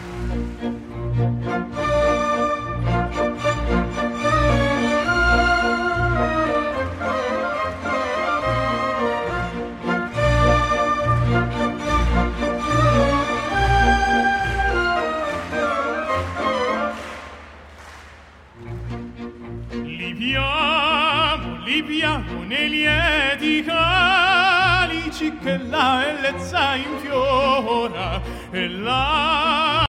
Liviamo nei lieti calici che la bellezza infiora e la